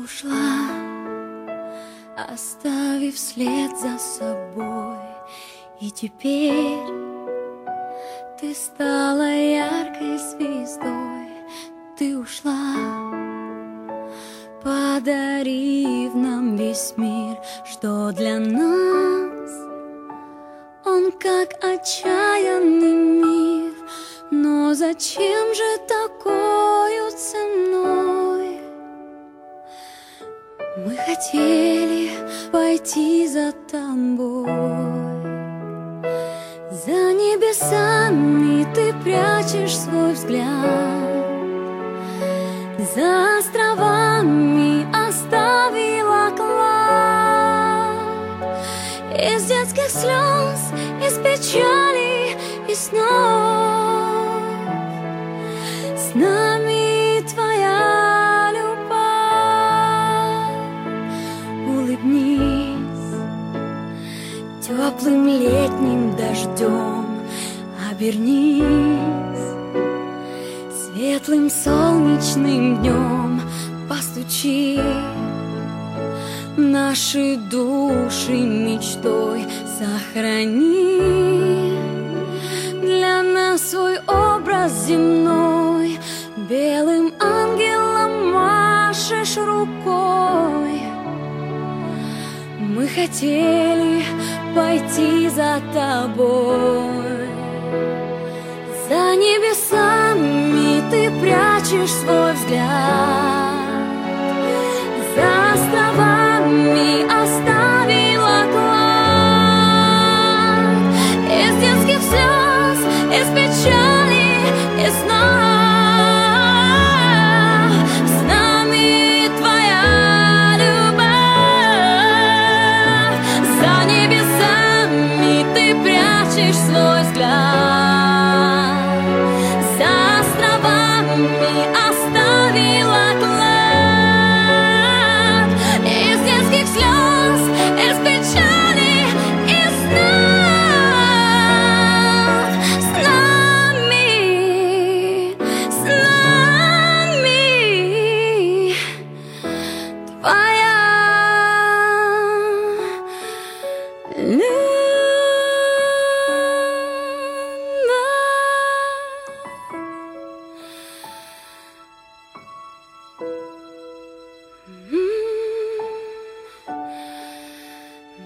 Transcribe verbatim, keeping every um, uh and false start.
ушла, оставив след за собой. И теперь ты стала яркой звездой. Ты ушла, подарив нам весь мир, что для нас он как отчаянный мир. Но зачем же такою ценой? Мы хотели пойти за тобой. За небесами ты прячешь свой взгляд, за островами оставила клад. Из детских слез, из печали и снов с нами твоя любовь. Улыбнись теплым летним дождем, обернись светлым солнечным днем. Постучи наши души мечтой, сохрани для нас свой образ земной. Белым ангелом машешь рукой. Мы хотели пойти за тобой. За небесами ты прячешь свой взгляд, за островами оставила клад. Из детских слез, из печали и снов с нами твоя любовь. За небесами ты прячешь свой взгляд, за островами оставила клад. Из детских слез, из печали и снов с нами, с нами твоя любовь. Mm-hmm.